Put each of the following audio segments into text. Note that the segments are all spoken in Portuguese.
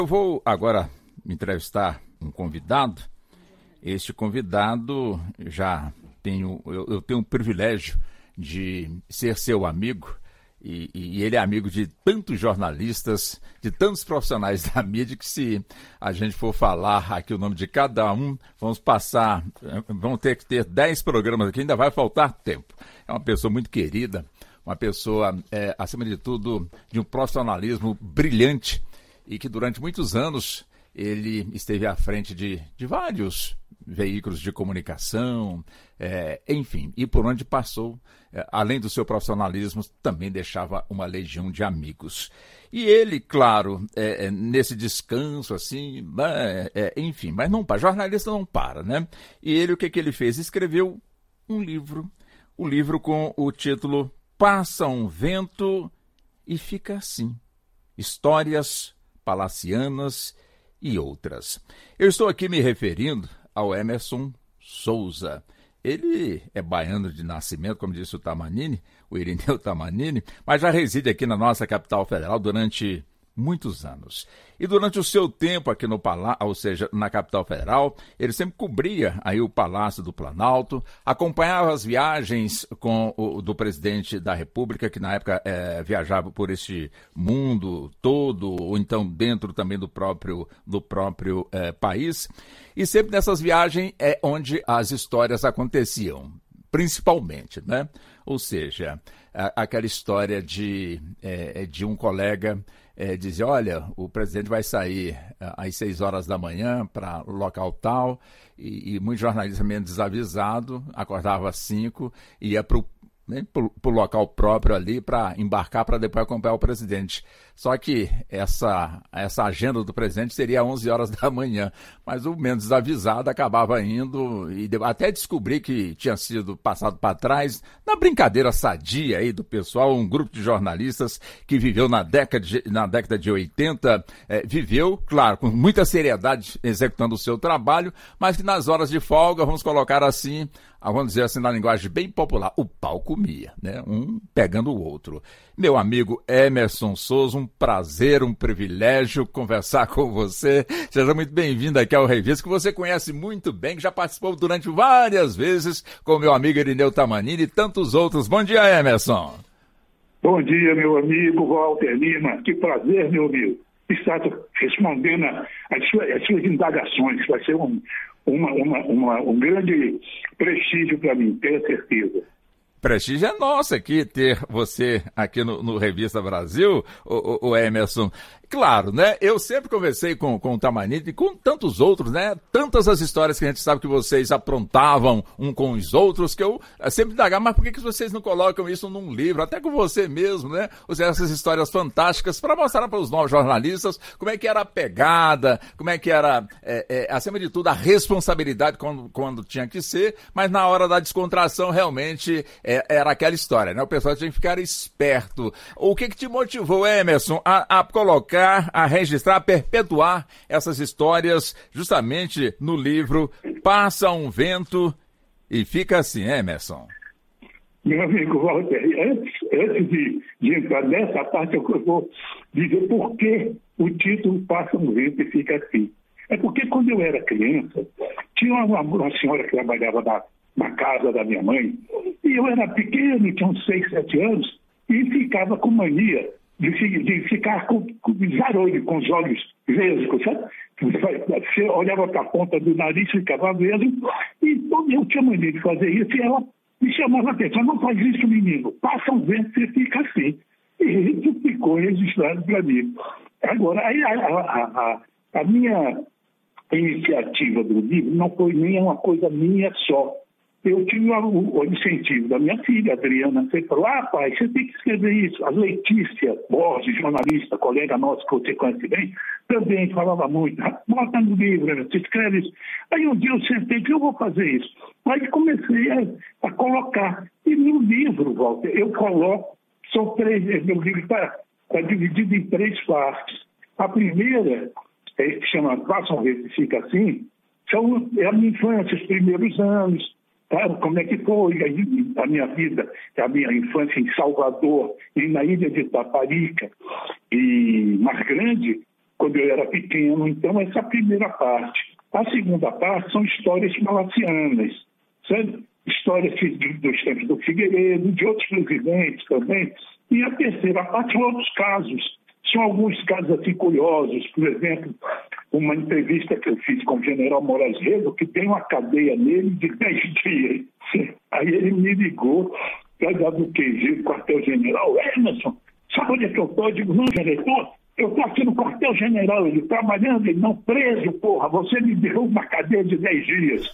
Eu vou agora entrevistar um convidado. Este convidado eu tenho o privilégio de ser seu amigo e ele é amigo de tantos jornalistas, de tantos profissionais da mídia que se a gente for falar aqui o nome de cada um, vamos ter que ter 10 programas aqui, ainda vai faltar tempo. É uma pessoa muito querida, uma pessoa, acima de tudo, de um profissionalismo brilhante e que durante muitos anos ele esteve à frente de vários veículos de comunicação, enfim, e por onde passou, além do seu profissionalismo, também deixava uma legião de amigos. E ele, claro, nesse descanso, assim, enfim, mas não para, jornalista não para, né? E ele, o que ele fez? Escreveu um livro com o título Passa um Vento e Fica Assim, Histórias Palacianas e Outras. Eu estou aqui me referindo ao Emerson Souza. Ele é baiano de nascimento, como disse o Tamanini, o Irineu Tamanini, mas já reside aqui na nossa capital federal durante muitos anos. E durante o seu tempo aqui no Palácio, ou seja, na capital federal, ele sempre cobria aí o Palácio do Planalto, acompanhava as viagens do presidente da República, que na época viajava por esse mundo todo, ou então dentro também do próprio país. E sempre nessas viagens é onde as histórias aconteciam, principalmente, né? Ou seja, aquela história de um colega dizer, olha, o presidente vai sair às 6 horas da manhã para o local tal, e muito jornalista meio desavisado, acordava às 5, ia para o local próprio ali para embarcar para depois acompanhar o presidente. Só que essa agenda do presidente seria às 11 horas da manhã, mas o menos desavisado acabava indo e até descobri que tinha sido passado para trás, na brincadeira sadia aí do pessoal, um grupo de jornalistas que viveu na década de 80, viveu, claro, com muita seriedade executando o seu trabalho, mas que nas horas de folga, vamos colocar assim, vamos dizer assim na linguagem bem popular, o pau comia, né? Um pegando o outro. Meu amigo Emerson Souza, um prazer, um privilégio conversar com você. Seja muito bem-vindo aqui ao Revista, que você conhece muito bem, que já participou durante várias vezes com meu amigo Irineu Tamanini e tantos outros. Bom dia, Emerson. Bom dia, meu amigo Walter Lima. Que prazer, meu amigo, estar respondendo às suas indagações. Vai ser um grande prestígio para mim, tenho certeza. Prestígio é nosso aqui, ter você aqui no Revista Brasil, o Emerson. Claro, né? Eu sempre conversei com o Tamanini e com tantos outros, né? Tantas as histórias que a gente sabe que vocês aprontavam um com os outros, que eu sempre indagava, mas por que vocês não colocam isso num livro? Até com você mesmo, né? Ou seja, essas histórias fantásticas para mostrar para os novos jornalistas como é que era a pegada, como é que era, acima de tudo, a responsabilidade quando tinha que ser, mas na hora da descontração realmente era aquela história, né? O pessoal tinha que ficar esperto. O que te motivou, Emerson, a colocar, a registrar, a perpetuar essas histórias justamente no livro Passa um Vento e Fica Assim, Emerson? Meu amigo Walter, antes de entrar nessa parte, eu vou dizer por que o título Passa um Vento e Fica Assim. É porque quando eu era criança, tinha uma senhora que trabalhava na casa da minha mãe, e eu era pequeno, tinha uns 6, 7 anos, e ficava com mania de ficar com zarolho, com os olhos vesgos, sabe? Você olhava para a ponta do nariz, ficava vesgo, e eu tinha mania de fazer isso, e ela me chamava a atenção, não faz isso, menino, passa um vento, você fica assim. E isso ficou registrado para mim. Agora, aí a minha iniciativa do livro não foi nem uma coisa minha só. Eu tive o incentivo da minha filha, Adriana. Você falou, pai, você tem que escrever isso. A Letícia Borges, jornalista, colega nossa que você conhece bem, também falava muito. Bota no livro, você escreve isso. Aí um dia eu sentei e disse, eu vou fazer isso. Aí comecei a colocar. E no livro, Walter, eu coloco, são 3, meu livro está dividido em 3 partes. A primeira, que chama Passa um Vento e Fica Assim, é a minha infância, os primeiros anos, como é que foi a minha vida, a minha infância em Salvador e na ilha de Itaparica e Mar Grande, quando eu era pequeno. Então, essa é a primeira parte. A segunda parte são histórias malacianas, sabe? Histórias dos tempos do Figueiredo, de outros presidentes também. E a terceira parte são outros casos. São alguns casos assim curiosos. Por exemplo, uma entrevista que eu fiz com o general Moraes Rego, que tem uma cadeia nele de 10 dias. Aí ele me ligou para dar do QG do quartel-general. Emerson, sabe onde é que eu estou? Eu digo, não, general, eu estou aqui no quartel-general. Ele trabalhando, ele não preso, porra. Você me deu uma cadeia de 10 dias.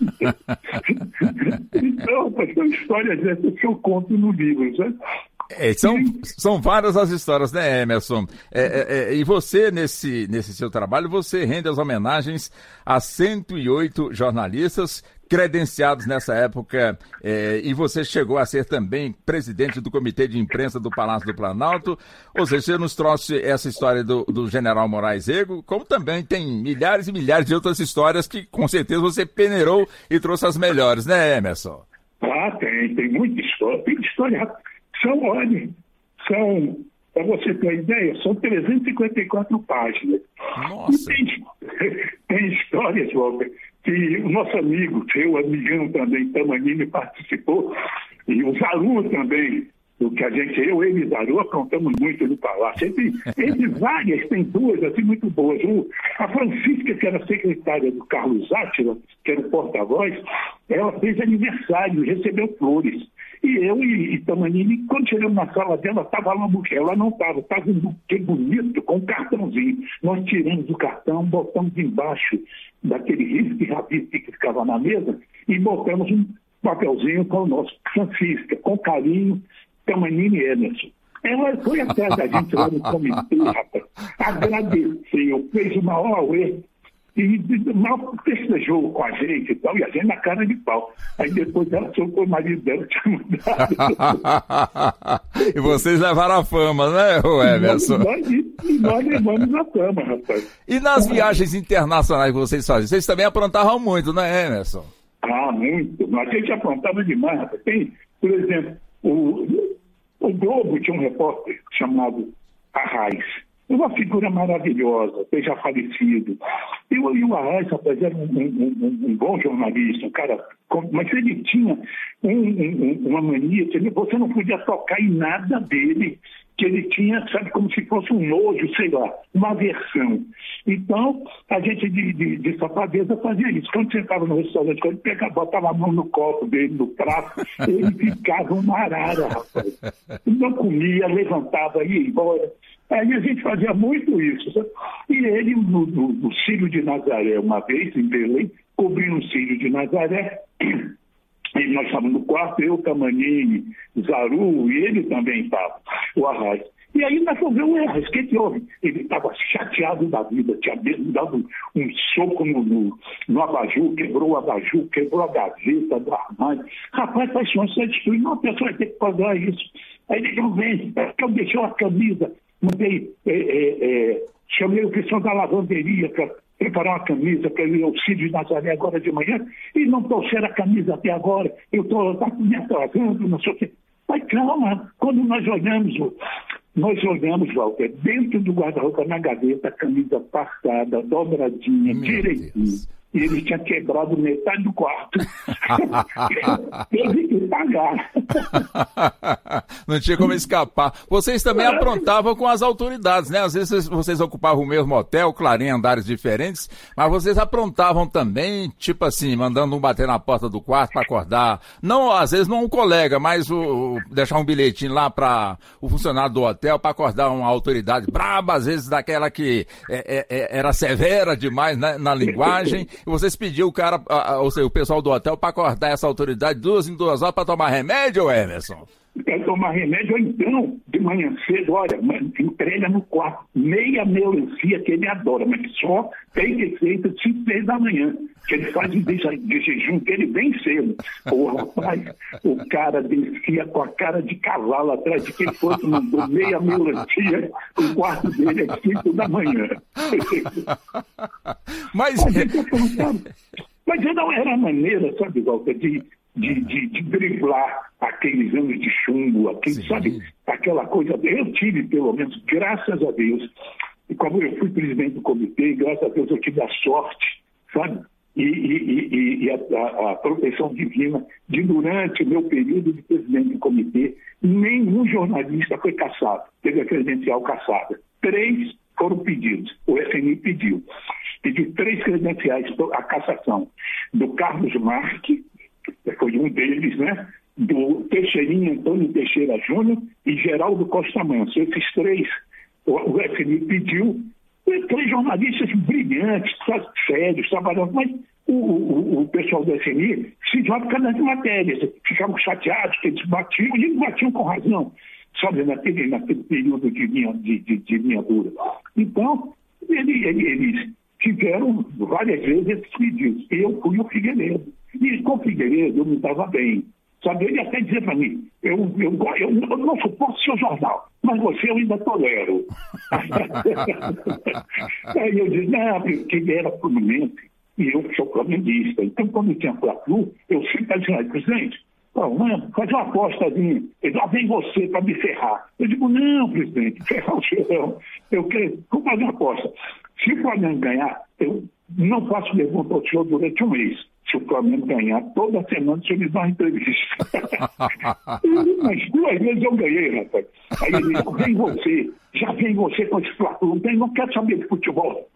Então, são histórias dessas que eu conto no livro, sabe? São várias as histórias, né, Emerson? E você, nesse seu trabalho, você rende as homenagens a 108 jornalistas credenciados nessa época, e você chegou a ser também presidente do Comitê de Imprensa do Palácio do Planalto. Ou seja, você nos trouxe essa história do general Moraes Rego, como também tem milhares e milhares de outras histórias que, com certeza, você peneirou e trouxe as melhores, né, Emerson? Ah, tem muita história. Tem história. Para você ter uma ideia, são 354 páginas. Nossa! E tem histórias, Walter, que o nosso amigo, seu amigão também, Tamanini, participou, e o Zaru também, o que ele e o Zaru aprontamos muito no Palácio. Entre várias, tem duas assim muito boas. A Francisca, que era secretária do Carlos Átila, que era o porta-voz, ela fez aniversário, recebeu flores. E eu e Tamanini, quando chegamos na sala dela, estava lá um buquê. Ela não estava um buquê bonito, com um cartãozinho. Nós tiramos o cartão, botamos embaixo daquele risque que ficava na mesa e botamos um papelzinho com o nosso Francisca, com carinho, Tamanini e Emerson. Ela foi atrás da gente lá no comitê, rapaz, agradeceu, fez uma auê. E mal festejou com a gente e tal, e a gente na cara de pau. Aí depois ela soube o marido dela tinha mudado. E vocês levaram a fama, né, Emerson? Nós levamos a fama, rapaz. E nas viagens internacionais que vocês faziam, vocês também aprontavam muito, né, Emerson? Ah, muito. A gente aprontava demais, rapaz. Tem, por exemplo, o Globo tinha um repórter chamado Arraes. Uma figura maravilhosa, já falecido. E o Arraes, rapaz, era um bom jornalista, um cara... Mas ele tinha uma mania, você não podia tocar em nada dele, que ele tinha, sabe, como se fosse um nojo, sei lá, uma aversão. Então, a gente de safadeza fazia isso. Quando sentava no restaurante, quando ele botava a mão no copo dele, no prato, ele ficava uma arara, rapaz. Não comia, levantava e ia embora. Aí a gente fazia muito isso, sabe? E ele, no Círio de Nazaré, uma vez, em Belém, cobrindo o Círio de Nazaré, e nós estávamos no quarto, eu, Tamanini, Zaru, e ele também estava, o Arraes. E aí nós fomos ver o Arraes, o que houve? Ele estava chateado da vida, tinha mesmo dado um soco no abajur, quebrou o abajur, quebrou a gaveta do armário. Rapaz, faz chance de destruir, uma pessoa vai ter que pagar isso. Aí ele não vem, eu deixei a camisa, chamei o pessoal da lavanderia para preparar uma camisa para ir ao Círio de Nazaré agora de manhã e não trouxeram a camisa até agora. Eu estou me atrasando, não sei o quê. Mas calma, quando nós olhamos, Walter, dentro do guarda-roupa, na gaveta, a camisa passada, dobradinha, direitinho. E ele tinha quebrado metade do quarto. Teve que pagar. Não tinha como escapar. Vocês também aprontavam com as autoridades, né? Às vezes vocês ocupavam o mesmo hotel, claro, em andares diferentes, mas vocês aprontavam também, tipo assim, mandando um bater na porta do quarto para acordar. Não, às vezes não um colega, mas deixar um bilhetinho lá para o funcionário do hotel para acordar uma autoridade braba, às vezes daquela que era severa demais, né, na linguagem. E vocês pediam o cara, ou seja, o pessoal do hotel para acordar essa autoridade 2 em 2 horas para tomar remédio, Emerson? Para tomar remédio, ou então, de manhã cedo, olha, entrega no quarto, meia melancia que ele adora, mas só tem receita de 5, 6 da manhã, que ele faz de jejum dele bem cedo. O rapaz, o cara descia com a cara de cavalo atrás de quem fosse, mandou meia melancia, o quarto dele é 5 da manhã. Mas não era a maneira, sabe, Walter, de driblar aqueles anos de chumbo, sabe, aquela coisa. Eu tive, pelo menos, graças a Deus, E como eu fui presidente do comitê, graças a Deus eu tive a sorte, sabe? E a proteção divina de, durante o meu período de presidente do comitê, nenhum jornalista foi cassado, teve a credencial cassada. 3 foram pedidos, o FMI pediu 3 credenciais, a cassação do Carlos Marque, foi um deles, né? Do Teixeirinha, Antônio Teixeira Júnior e Geraldo Costa Manso. Esses 3, o FMI pediu. 3 jornalistas brilhantes, sérios, trabalhando, mas o pessoal do FMI se joga por causa das matérias, ficavam chateados que eles batiam, e eles batiam com razão, sabe, naquele período de linha dura. Então, eles tiveram várias vezes esses pedidos. Eu fui o Figueiredo. E com o Figueiredo eu me dava bem. Sabe, ele até dizia para mim, eu não suporto seu jornal, mas você eu ainda tolero. Aí eu disse, não, porque ele era fluminense e eu sou flamenguista. Então, quando tinha Fla-Flu, eu sempre dizia, presidente, faz uma apostazinha. Ele, vem você para me ferrar. Eu digo, não, presidente, ferrar o senhor. Eu vou fazer uma aposta. Se o Flamengo ganhar, eu não faço pergunta ao senhor durante um mês. Se o Flamengo ganhar, toda semana você me dá uma entrevista. Mas 2 vezes eu ganhei, rapaz. Aí ele disse, já vem você com esse Fla-Flu, não quero saber de futebol.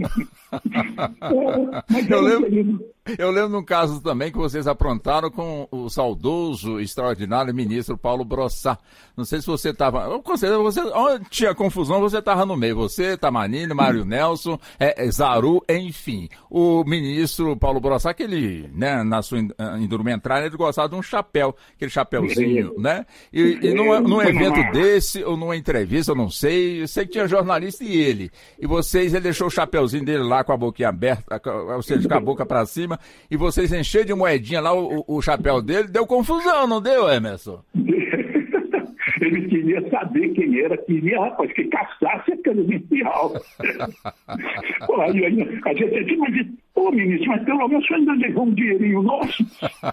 Mas eu lembro de um caso também que vocês aprontaram com o saudoso, extraordinário ministro Paulo Brossat. Não sei se você estava... Com certeza, onde tinha confusão, você estava no meio. Você, Tamanini, Mário Nelson, Zaru, enfim. O ministro Paulo Brossat, que ele, né, na sua indumentária, ele gostava de um chapéu, aquele chapéuzinho, né? E num evento desse, ou numa entrevista, eu não sei, eu sei que tinha jornalista e ele. E ele deixou o chapéuzinho dele lá com a boquinha aberta, ou seja, com a boca pra cima, e vocês encheram de moedinha lá o chapéu dele, deu confusão, não deu, Emerson? Ele queria saber quem era, rapaz, que caçasse a credencial. Aí a gente disse, mas, ministro, mas pelo menos você ainda levou um dinheirinho nosso.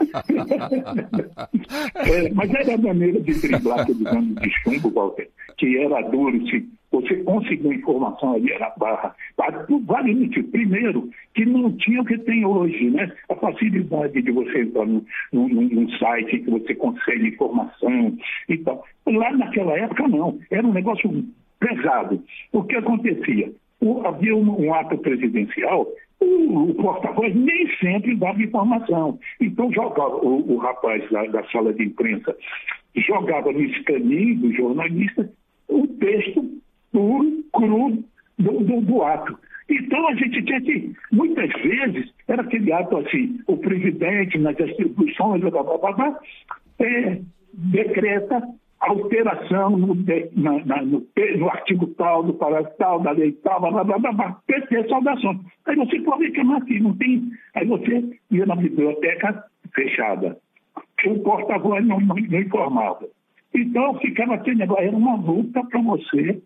Mas era a maneira de driblar aquele ano de chumbo, Walter, que era duro, se você conseguiu informação ali, era barra. Vale motivo. Primeiro, que não tinha o que tem hoje, né? A facilidade de você entrar num site que você consegue informação e tal. Lá naquela época, não. Era um negócio pesado. O que acontecia? Havia um ato presidencial, o porta-voz nem sempre dava informação. Então, jogava o rapaz da sala de imprensa, jogava no escaninho do jornalista o texto puro, cru do ato. Então, a gente tinha que, muitas vezes, era aquele ato assim, o presidente, nas atribuições, decreta alteração no artigo tal, do parágrafo tal, da lei tal, PT, saudações. Aí você pode reclamar aqui, não tem. Aí você ia na biblioteca fechada. O porta-voz não informava. Então, ficava aquele negócio, era uma luta para você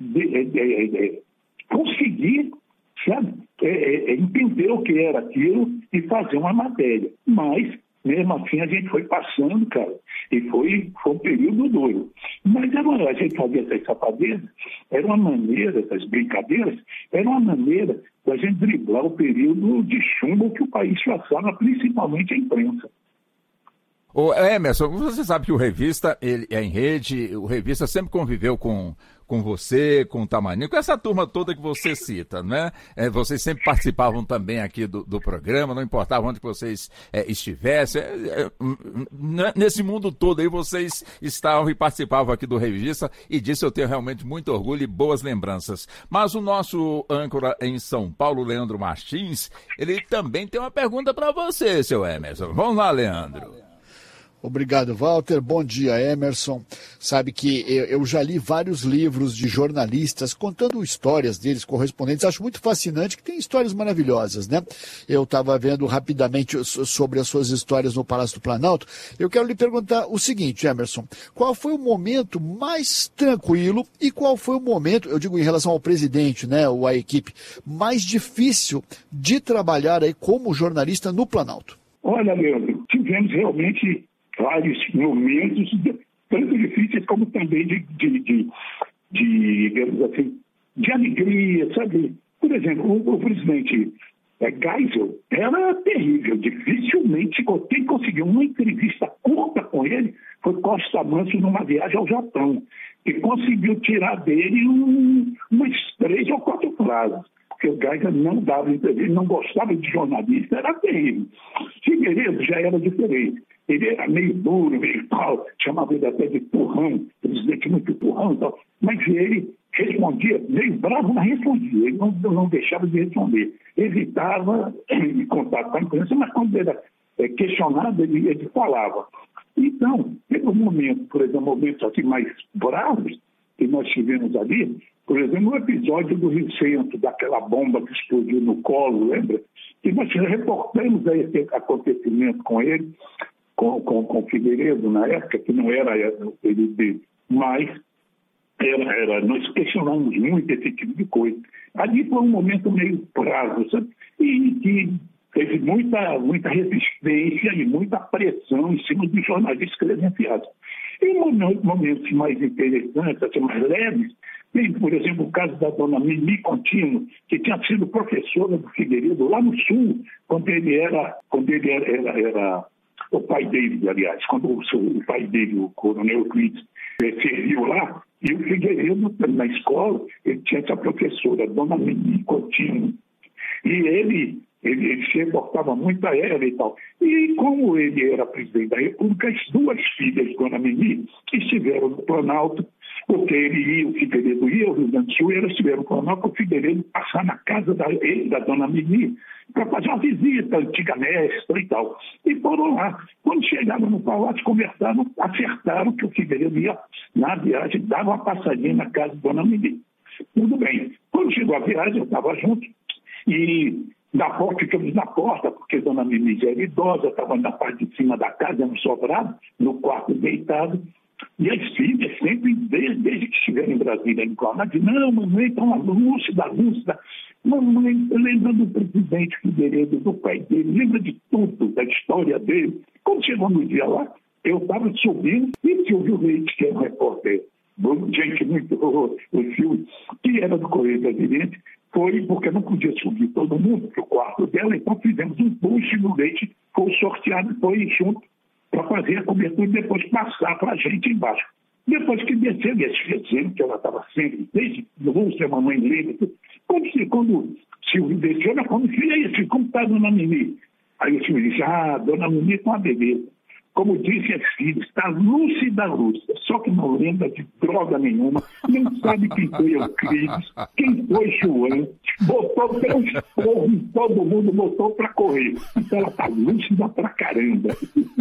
conseguir, sabe, entender o que era aquilo e fazer uma matéria. Mas, mesmo assim, a gente foi passando, cara, e foi um período duro. Mas a gente fazia essas safadezas, era uma maneira, essas brincadeiras, era uma maneira da gente driblar o período de chumbo que o país passava, principalmente a imprensa. Ô Emerson, você sabe que o Revista, ele é em rede, o Revista sempre conviveu com você, com o Tamanini, com essa turma toda que você cita, né? Vocês sempre participavam também aqui do programa, não importava onde vocês estivessem. Nesse mundo todo aí vocês estavam e participavam aqui do Revista, e disso eu tenho realmente muito orgulho e boas lembranças. Mas o nosso âncora em São Paulo, Leandro Martins, ele também tem uma pergunta para você, seu Emerson. Vamos lá, Leandro. Obrigado, Walter. Bom dia, Emerson. Sabe que eu já li vários livros de jornalistas contando histórias deles, correspondentes. Acho muito fascinante que tem histórias maravilhosas, né? Eu estava vendo rapidamente sobre as suas histórias no Palácio do Planalto. Eu quero lhe perguntar o seguinte, Emerson. Qual foi o momento mais tranquilo e qual foi o momento, eu digo em relação ao presidente, né, ou à equipe, mais difícil de trabalhar aí como jornalista no Planalto? Olha, Leandro, tivemos realmente vários momentos, tanto difíceis como também digamos assim, de alegria, sabe? Por exemplo, o presidente Geisel era terrível, dificilmente quem conseguiu uma entrevista curta com ele foi Costa Manso numa viagem ao Japão, que conseguiu tirar dele umas 3 ou 4 frases, porque o Geisel não dava entrevista, não gostava de jornalista, era terrível. Figueiredo já era diferente. Ele era meio duro, meio tal, chamava ele até de turrão, presidente muito turrão e tal, mas ele respondia, meio bravo, mas respondia, ele não deixava de responder. Evitava contato com a imprensa, mas quando era questionado, ele falava. Então, teve um momento, por exemplo, momentos assim mais bravos que nós tivemos ali, por exemplo, o episódio do Rio Centro, daquela bomba que explodiu no Colo, lembra? E nós reportamos esse acontecimento com ele, com o Figueiredo na época, que não era o período dele, mas nós questionamos muito esse tipo de coisa. Ali foi um momento meio bravo, sabe? E que teve muita resistência e muita pressão em cima dos jornalistas credenciados. E momentos mais interessantes, assim, mais leves, tem, por exemplo, o caso da dona Mimi Contino, que tinha sido professora do Figueiredo lá no Sul, quando ele era o pai dele, aliás, quando o pai dele, o coronel Euclides, serviu lá, e o Figueiredo, na escola, ele tinha essa professora, dona Mimi Contino. E ele se reportava muito a ela e tal. E como ele era presidente da República, as 2 filhas de dona Mimi estiveram no Planalto, porque o Figueiredo ia ao Rio Grande do Sul, e elas estiveram no Planalto para o Figueiredo passar na casa da dona Mimi para fazer uma visita, antiga mestra e tal. E foram lá. Quando chegaram no palácio, conversaram, acertaram que o Figueiredo ia, na viagem, dar uma passadinha na casa da dona Mimi. Tudo bem. Quando chegou a viagem, eu estava junto, e ficamos na porta, porque dona Mimi já era idosa, estava na parte de cima da casa, no sobrado, no quarto deitado. E as filhas sempre, desde que estiveram em Brasília, não, mamãe, está uma lúcida. Mamãe, lembra do presidente Figueiredo, do pai dele, lembra de tudo, da história dele. Quando chegou no dia lá, eu estava subindo e Silvio Leite, que era um repórter, gente muito, o Silvio, que era do Correio Brasiliense, foi porque não podia subir todo mundo para o quarto dela, então fizemos um push no Leite, foi sorteado, foi junto para fazer a cobertura e depois passar para a gente embaixo. Depois que desceu, e as filhas dizendo que ela estava sempre, desde Lúcia, mamãe Lênin, quando o Silvio desceu, ela falou, filha, como está a dona Mimi? Aí o Silvio disse, dona Mimi está uma beleza. Como disse as filhas, está lúcida, só que não lembra de droga nenhuma, não sabe quem foi Euclides, quem foi João, botou até uns porros em todo mundo, botou para correr. Então ela está lúcida pra caramba.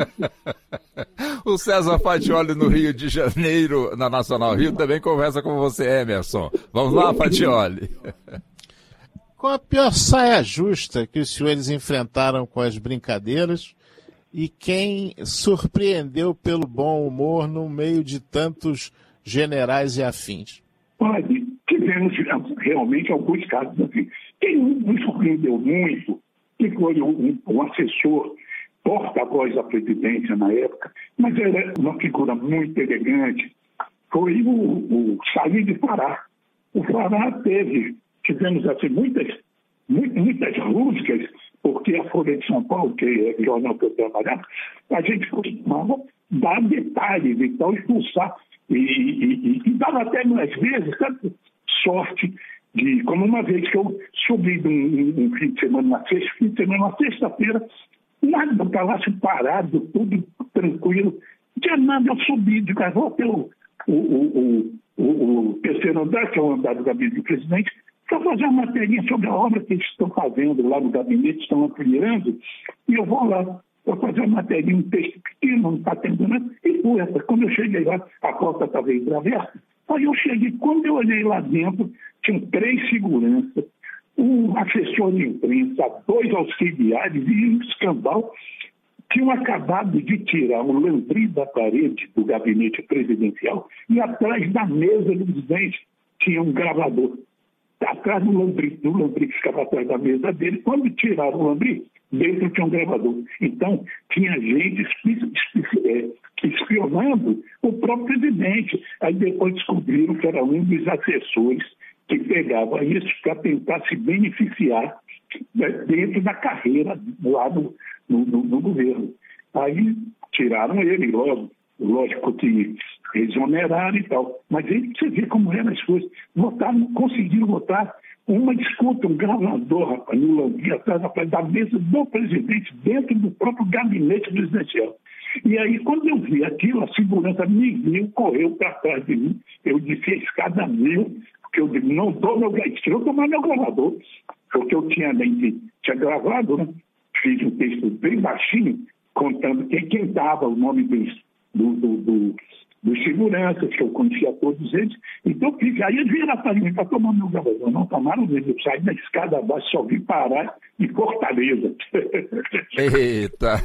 O César Fatioli no Rio de Janeiro, na Nacional Rio, também conversa com você, Emerson. Vamos lá, Fatioli. Qual a pior saia justa que os senhores enfrentaram com as brincadeiras? E quem surpreendeu pelo bom humor no meio de tantos generais e afins? Olha, tivemos realmente alguns casos assim. Quem nos surpreendeu muito, que foi um assessor, porta-voz da presidência na época, mas era uma figura muito elegante, foi o Said Fará. O Fará tivemos assim, muitas rusgas, porque a Folha de São Paulo, que é o jornal que eu trabalhava, a gente costumava dar detalhes e tal, expulsar. E dava até, às vezes, sabe, sorte de, como uma vez que eu subi um fim de semana, na sexta-feira, nada do palácio parado, tudo tranquilo, não tinha nada, eu subi, vou até o terceiro andar, que é o andar do gabinete do presidente, para fazer uma materinha sobre a obra que eles estão fazendo lá no gabinete, estão ampliando, e eu vou lá para fazer uma materinha, um texto pequeno, não está tendo nada, e foi essa. Quando eu cheguei lá, a porta estava entreaberta, aí eu cheguei, quando eu olhei lá dentro, tinham 3 seguranças, um assessor de imprensa, 2 auxiliares e um escambau, tinham acabado de tirar o lambri da parede do gabinete presidencial e atrás da mesa do presidente tinha um gravador. Atrás do lambri que ficava atrás da mesa dele, quando tiraram o lambri, dentro tinha um gravador. Então, tinha gente espionando o próprio presidente. Aí depois descobriram que era um dos assessores que pegava isso para tentar se beneficiar dentro da carreira lá no governo. Aí tiraram ele logo, lógico que exoneraram e tal. Mas aí você vê como eram as coisas. Conseguiram votar uma disputa, um gravador, rapaz, no Lambinho, atrás da mesa do presidente, dentro do próprio gabinete presidencial. E aí, quando eu vi aquilo, a segurança me viu, correu para trás de mim. Eu disse, a escada mil, porque eu disse, não dou meu gravador, porque eu tinha gravado, né? Fiz um texto bem baixinho, contando quem dava o nome dos seguranças, que eu conhecia todos eles. Então, aí eles vieram para mim para tomar meu gravador. Não tomaram mesmo. Eu saí da escada abaixo, só vim parar em Fortaleza. Eita!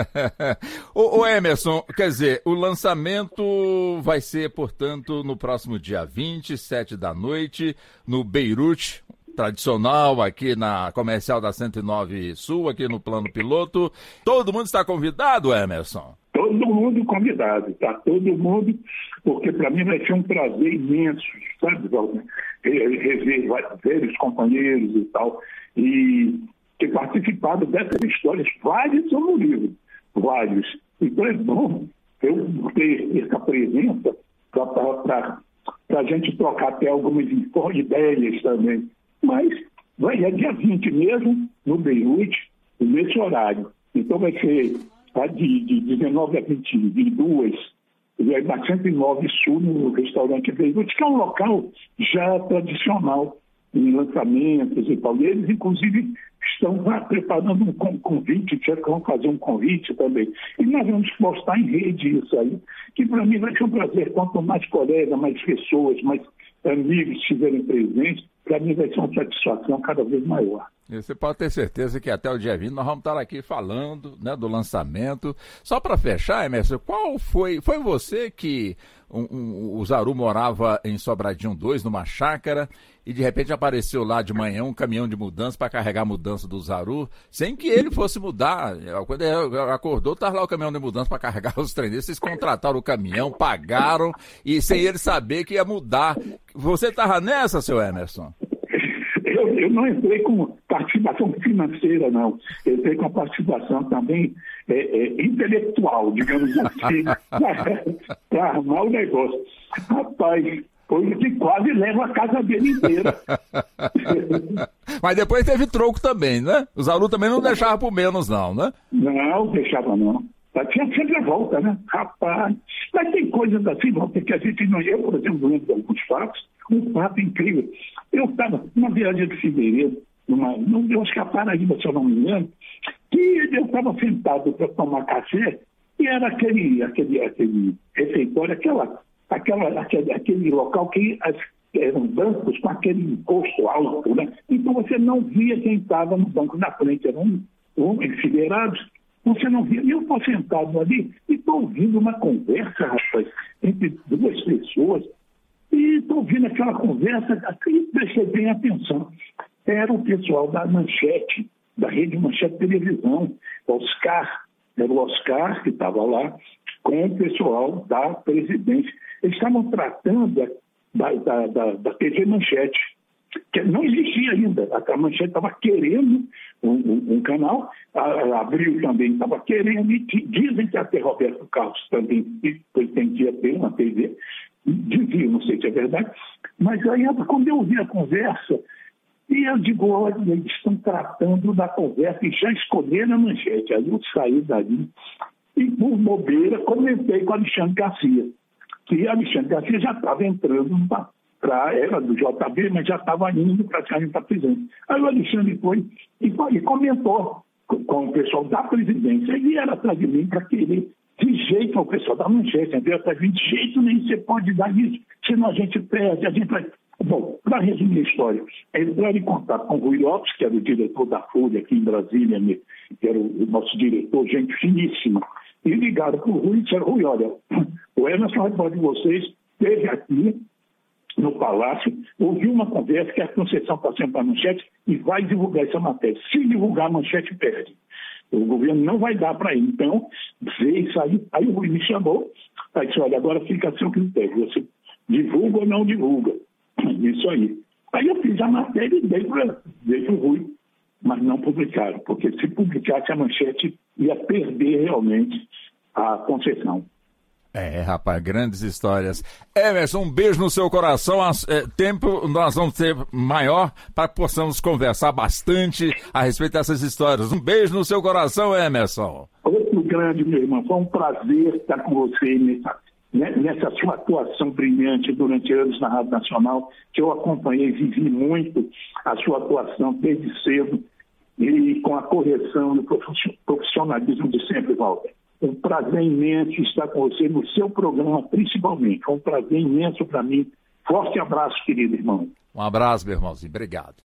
Ô Emerson, quer dizer, o lançamento vai ser, portanto, no próximo dia 27 da noite, no Beirute, tradicional, aqui na Comercial da 109 Sul, aqui no Plano Piloto. Todo mundo está convidado, Emerson? Todo mundo convidado, tá? Todo mundo, porque para mim vai ser um prazer imenso, sabe, Walter? Rever velhos companheiros e tal, e ter participado dessas histórias. Vários são no livro, vários. Então é bom eu ter essa presença para a gente trocar até algumas ideias também. Mas é dia 20 mesmo, no Beirute, nesse horário. Então vai ser de 19 a 22, na 109 Sul, no restaurante Beirute, que é um local já tradicional em lançamentos e tal. E eles, inclusive, estão preparando um convite, vão fazer um convite também. E nós vamos postar em rede isso aí, que para mim vai ser um prazer. Quanto mais colegas, mais pessoas, mais amigos estiverem presentes, para mim vai ser uma satisfação cada vez maior. E você pode ter certeza que até o dia 20 nós vamos estar aqui falando, né, do lançamento. Só para fechar, Emerson, qual foi você que o Zaru morava em Sobradinho 2, numa chácara, e de repente apareceu lá de manhã um caminhão de mudança para carregar a mudança do Zaru, sem que ele fosse mudar. Quando ele acordou, estava lá o caminhão de mudança para carregar os trens. Vocês contrataram o caminhão, pagaram, e sem ele saber que ia mudar. Você estava nessa, seu Emerson? Eu não entrei com participação financeira, não. Eu entrei com a participação também intelectual, digamos assim, para armar o negócio. Rapaz, foi que quase leva a casa dele inteira. Mas depois teve troco também, né? O Zaru também não deixava por menos, não, né? Não, deixava não. Tinha sempre a volta, né? Rapaz, mas tem coisas assim, Walter, que a gente não... Eu, por exemplo, lembro de alguns fatos, um fato incrível. Eu estava numa viagem de fevereiro, eu acho que a Paraíba, se eu não me engano, que eu estava sentado para tomar café, e era aquele refeitório, aquele local que eram bancos com aquele encosto alto, né? Então você não via quem estava no banco na frente, eram enfileirados. Você não via. E eu estou sentado ali e estou ouvindo uma conversa, rapaz, entre duas pessoas. E estou ouvindo aquela conversa e prestei bem atenção. Era o pessoal da Manchete, da Rede Manchete Televisão, era o Oscar que estava lá, com o pessoal da presidência. Eles estavam tratando da TV Manchete, que não existia ainda. A Manchete estava querendo um canal, a Abril também estava querendo, e dizem que até Roberto Carlos também pretendia ter uma TV, dizia, não sei se é verdade, mas aí quando eu ouvi a conversa, e eu digo, olha, eles estão tratando da conversa e já escolheram a Manchete. Aí eu saí dali e, por bobeira, comentei com o Alexandre Garcia, que Alexandre Garcia já estava entrando era do JB, mas já estava indo para sair para a presidência. Aí o Alexandre foi e comentou com o pessoal da presidência, e era atrás de mim para querer, de jeito ao pessoal da Manchete, de jeito nenhum você pode dar isso, senão a gente perde, a gente vai... Bom, para resumir a história, entraram em contato com o Rui Lopes, que era o diretor da Folha aqui em Brasília, que era o nosso diretor, gente finíssima, e ligaram para o Rui e disseram, Rui, olha, o Emerson Repórter de vocês esteve aqui no Palácio, ouviu uma conversa que a Conceição está sendo para a Manchete e vai divulgar essa matéria. Se divulgar, a Manchete perde. O governo não vai dar para ele. Então, vê isso aí. Aí o Rui me chamou, aí disse, olha, agora fica a seu critério. Você divulga ou não divulga? Isso aí. Aí eu fiz a matéria e dei para o Rui, mas não publicaram, porque se publicasse a manchete ia perder realmente a concessão. Rapaz, grandes histórias. Emerson, um beijo no seu coração. Tempo nós vamos ter maior para que possamos conversar bastante a respeito dessas histórias. Um beijo no seu coração, Emerson. Outro grande, meu irmão. Foi um prazer estar com você nessa sua atuação brilhante durante anos na Rádio Nacional, que eu acompanhei, vivi muito a sua atuação desde cedo e com a correção e o profissionalismo de sempre, Walter. Um prazer imenso estar com você no seu programa, principalmente. Foi um prazer imenso para mim. Forte abraço, querido irmão. Um abraço, meu irmãozinho. Obrigado.